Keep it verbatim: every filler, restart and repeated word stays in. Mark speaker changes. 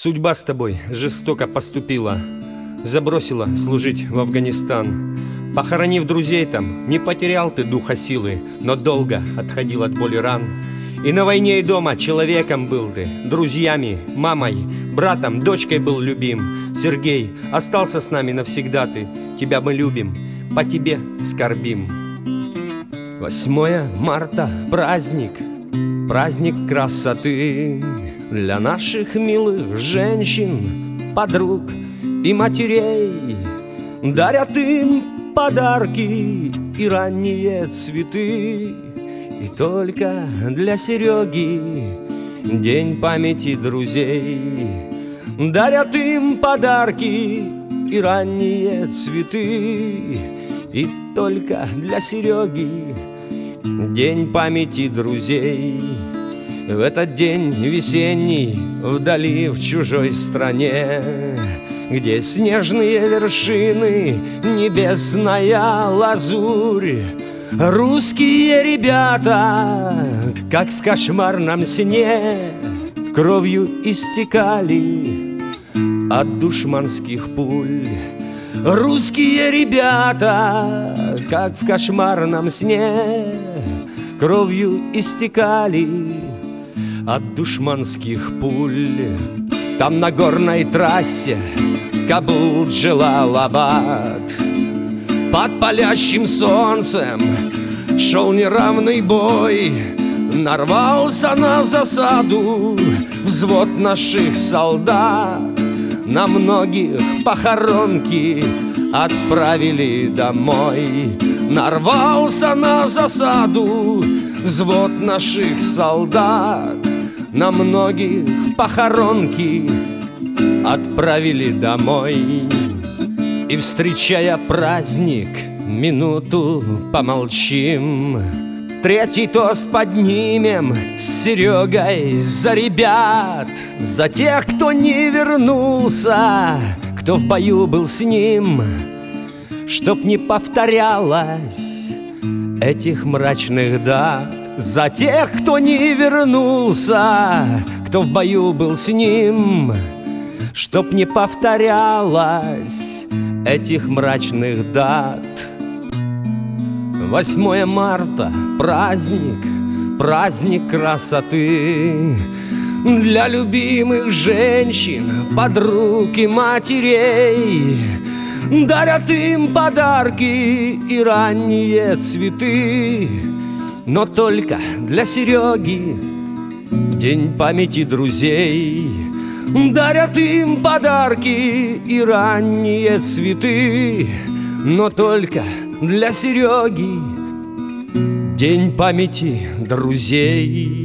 Speaker 1: Судьба с тобой жестоко поступила, забросила служить в Афганистан. Похоронив друзей там, не потерял ты духа силы, но долго отходил от боли ран. И на войне, и дома человеком был ты, друзьями, мамой, братом, дочкой был любим. Сергей, остался с нами навсегда ты, тебя мы любим, по тебе скорбим. Восьмое марта – праздник, праздник красоты для наших милых женщин, подруг и матерей. Дарят им подарки и ранние цветы. И только для Сереги день памяти друзей. Дарят им подарки и ранние цветы. И только для Сереги день памяти друзей. В этот день весенний вдали в чужой стране, где снежные вершины, небесная лазурь, русские ребята, как в кошмарном сне, кровью истекали от душманских пуль. Русские ребята, как в кошмарном сне, кровью истекали от душманских пуль. Там на горной трассе Кабул, Джелалабад, под палящим солнцем шел неравный бой. Нарвался на засаду взвод наших солдат, на многих похоронки отправили домой. Нарвался на засаду взвод наших солдат, на многих похоронки отправили домой. И, встречая праздник, минуту помолчим, третий тост поднимем с Серегой за ребят, за тех, кто не вернулся, кто в бою был с ним, чтоб не повторялось этих мрачных дат. За тех, кто не вернулся, кто в бою был с ним, чтоб не повторялось этих мрачных дат. Восьмое марта – праздник, праздник красоты для любимых женщин, подруг и матерей. Дарят им подарки и ранние цветы, но только для Сереги день памяти друзей. Дарят им подарки и ранние цветы, но только для Сереги день памяти друзей.